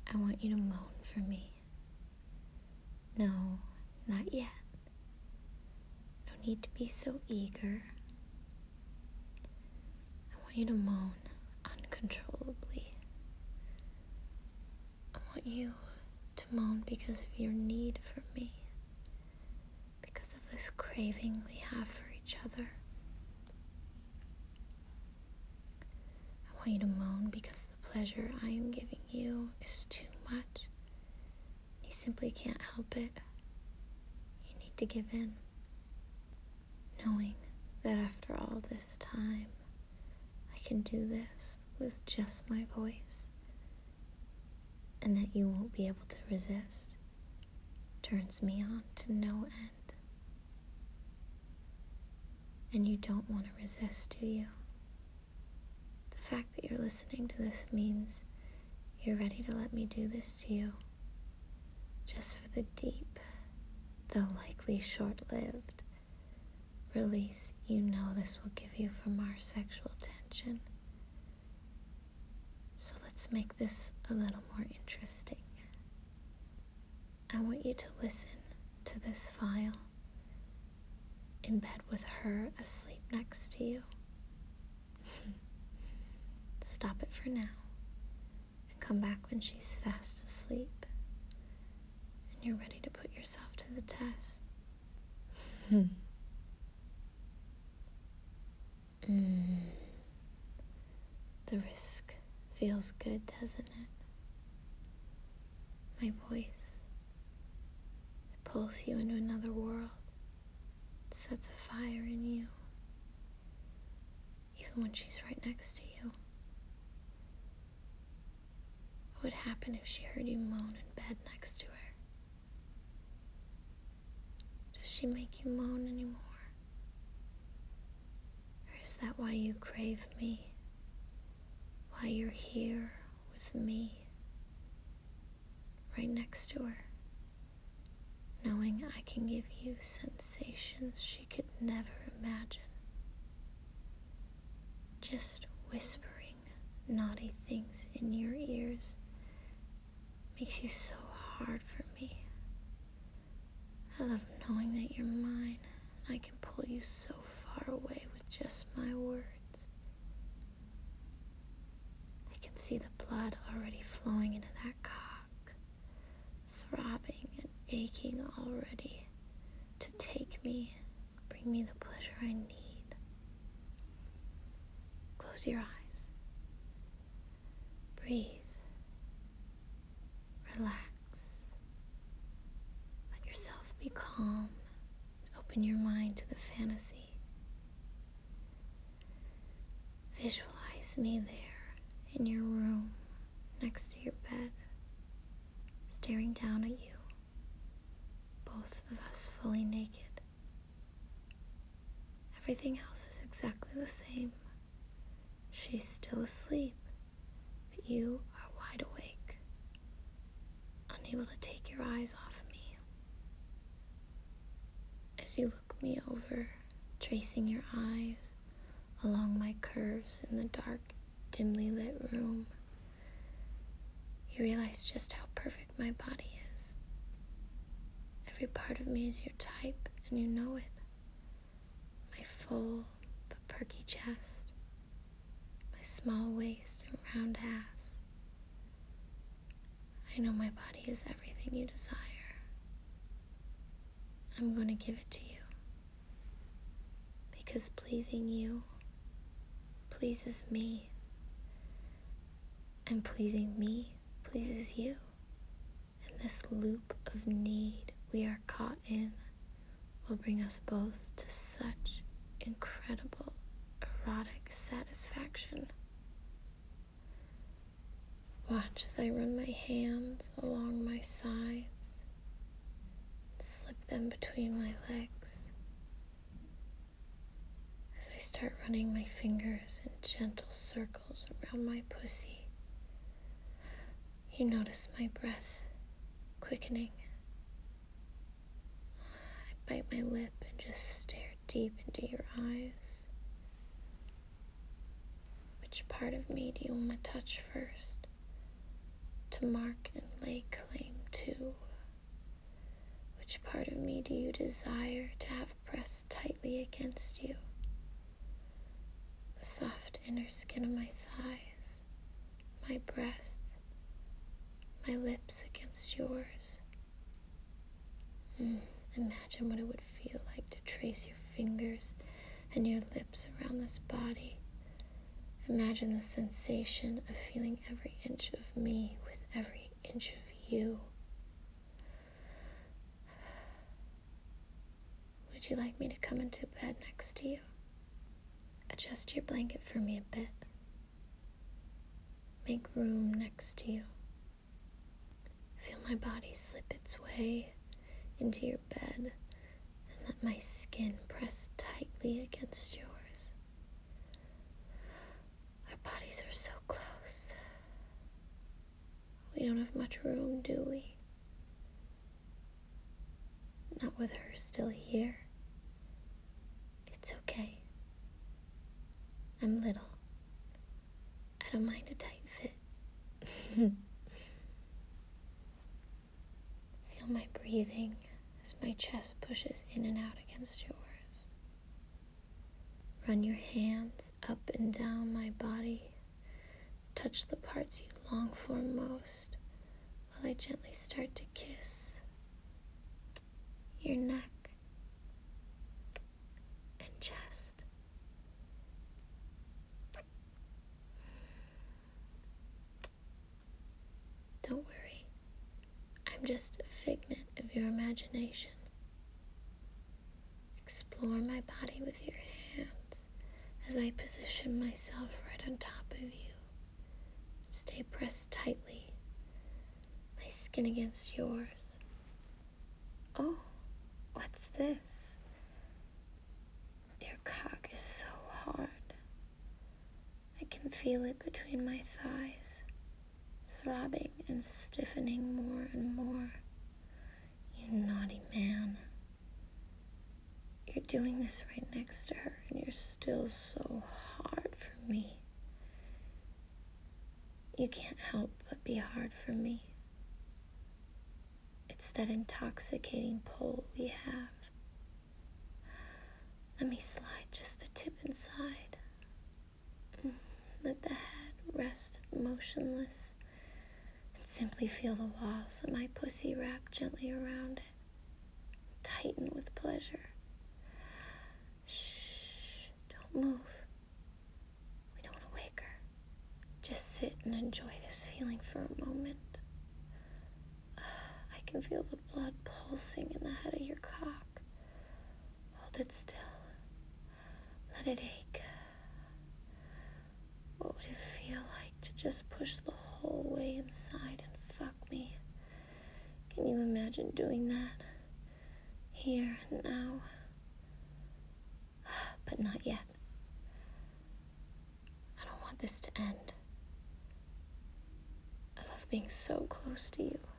I want you to moan for me. No, not yet. No need to be so eager. I want you to moan uncontrollably. I want you to moan because of your need for me, because of this craving we have for each other. I want you to moan because the pleasure I am giving you is too much. You simply can't help it. You need to give in, knowing that after all this time, I can do this with just my voice, and that you won't be able to resist turns me on to no end. And you don't want to resist, do you? The fact that you're listening to this means you're ready to let me do this to you, just for the deep, though likely short-lived, release you know this will give you from our sexual tension. So let's make this a little more interesting. I want you to listen to this file in bed with her asleep next to you. Stop it for now and come back when she's fast asleep and you're ready to put yourself to the test. The risk feels good, doesn't it? My voice, it pulls you into another world. It sets a fire in you, even when she's right next to you. What would happen if she heard you moan in bed next to her? Does she make you moan anymore? Or is that why you crave me? Why you're here with me, right next to her, knowing I can give you sensations she could never imagine. Just whispering naughty things in your ears makes you so hard for me. I love knowing that you're mine, and I can pull you so far away with just my words. I can see the blood already flowing into that cock, throbbing and aching already to take me, bring me the pleasure I need. Close your eyes. Breathe. Relax. Let yourself be calm. Open your mind to the fantasy. Visualize me there in your room, next to your bed, staring down at you, both of us fully naked. Everything else is exactly the same. She's still asleep, but you are wide awake, unable to take your eyes off me. As you look me over, tracing your eyes along my curves in the dark, dimly lit room, you realize just how perfect my body is. Every part of me is your type, and you know it. My full but perky chest, my small waist and round ass. I know my body is everything you desire. I'm going to give it to you, because pleasing you pleases me, and pleasing me pleases you. And this loop of need we are caught in will bring us both to such incredible erotic satisfaction. Watch as I run my hands along my sides, slip them between my legs. As I start running my fingers in gentle circles around my pussy, you notice my breath quickening. I bite my lip and just stare deep into your eyes. Which part of me do you want to touch first? to mark and lay claim to. Which part of me do you desire to have pressed tightly against you? The soft inner skin of my thighs, my breasts, my lips against yours. Imagine what it would feel like to trace your fingers and your lips around this body. Imagine the sensation of feeling every inch of me with every inch of you. Would you like me to come into bed next to you? Adjust your blanket for me a bit. Make room next to you. Feel my body slip its way into your bed and let my skin press tightly against yours. Our bodies are so close. We don't have much room, do we? Not with her still here. It's okay. I'm little. I don't mind a tight fit. Feel my breathing as my chest pushes in and out against yours. Run your hands up and down my body. Touch the parts you long for most while I gently start to kiss your neck and chest. Don't worry, I'm just a figment of your imagination. Explore my body with your hands as I position myself right on top of you. Stay pressed tightly, my skin against yours. Oh, what's this? Your cock is so hard. I can feel it between my thighs, throbbing and stiffening more and more. You naughty man. You're doing this right next to her, and you're still so hard for me. You can't help but be hard for me. It's that intoxicating pull we have. Let me slide just the tip inside. Let the head rest motionless and simply feel the walls of my pussy wrap gently around it. Tighten with pleasure. Shh, don't move. We don't want to wake her. Just sit and enjoy this feeling for a moment. I can feel the blood pulsing in the head of your cock. Hold it still. Let it ache. What would it feel like to just push the whole way inside and fuck me? Can you imagine doing that? Here and now. But not yet. I don't want this to end. I love being so close to you.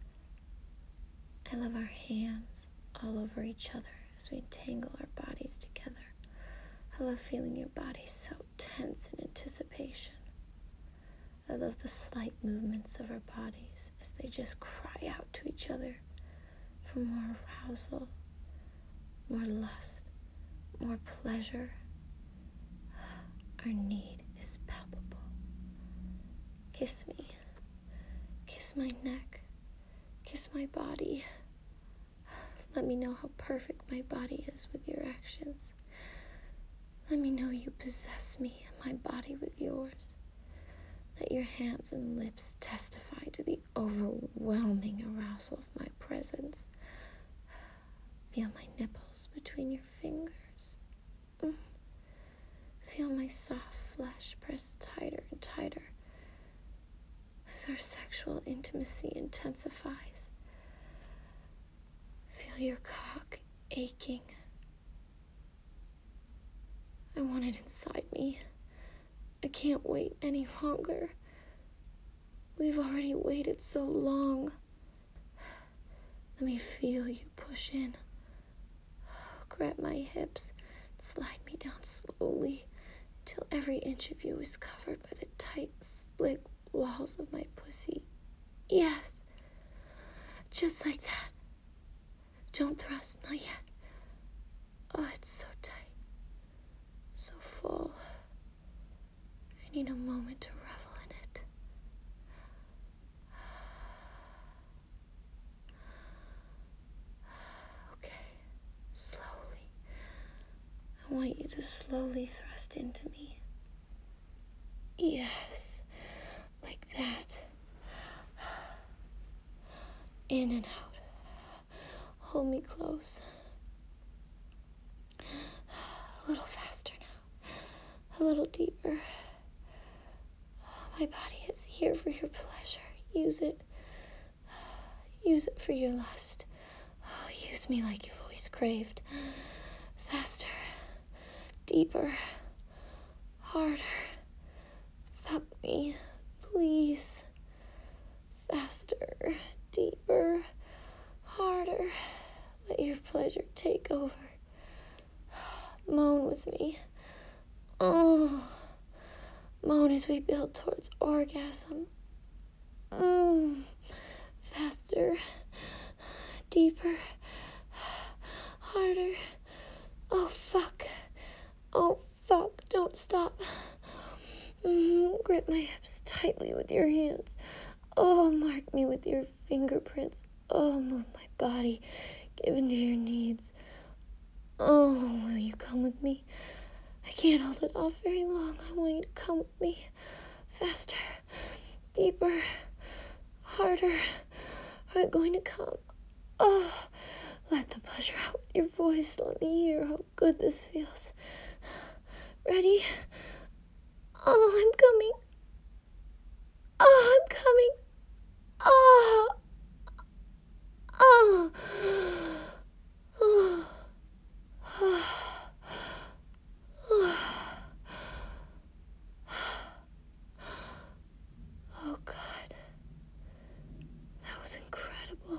I love our hands all over each other as we tangle our bodies together. I love feeling your body so tense in anticipation. I love the slight movements of our bodies as they just cry out to each other for more arousal, more lust, more pleasure. Our need is palpable. Kiss me. Kiss my neck. Kiss my body. Let me know how perfect my body is with your actions. Let me know you possess me and my body with yours. Let your hands and lips testify to the overwhelming arousal of my presence. Feel my nipples between your fingers. Feel my soft flesh press tighter and tighter as our sexual intimacy intensifies. Feel your cock aching. I want it inside me. I can't wait any longer. We've already waited so long. Let me feel you push in. Grab my hips, slide me down slowly till every inch of you is covered by the tight, slick walls of my pussy. Yes. Just like that. Don't thrust, not yet. Oh, it's so tight. So full. I need a moment to revel in it. Okay. Slowly. I want you to slowly thrust into me. Yes. Like that. In and out. Hold me close. A little faster now. A little deeper. My body is here for your pleasure. Use it. Use it for your lust. Oh, use me like you've always craved. Faster. Deeper. Harder. Fuck me. Please. Faster. Deeper. Harder. Let your pleasure take over. Moan with me. Oh. Moan as we build towards orgasm. Faster. Deeper. Harder. Oh, fuck. Oh, fuck. Don't stop. Grip my hips tightly with your hands. Oh, mark me with your fingerprints. Oh, move my body. Give in to your needs. Oh, will you come with me? I can't hold it off very long. I want you to come with me. Faster. Deeper. Harder. I'm going to come. Oh, let the pleasure out with your voice. Let me hear how good this feels. Ready? Oh, I'm coming. Oh, I'm coming. Oh. Oh. Oh. Oh, God. That was incredible.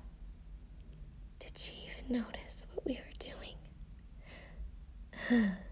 Did she even notice what we were doing?